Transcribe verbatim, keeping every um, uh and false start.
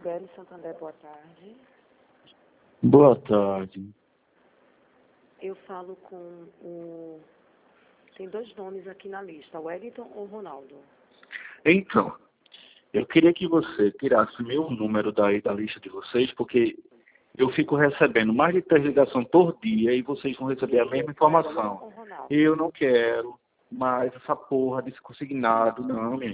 Sibeli Santander, boa tarde. Boa tarde. Eu falo com o... Tem dois nomes aqui na lista, Wellington ou Ronaldo? Então, eu queria que você tirasse meu número daí da lista de vocês, porque eu fico recebendo mais de três ligações por dia e vocês vão receber a mesma informação. Eu não quero mais essa porra desse consignado, não, minha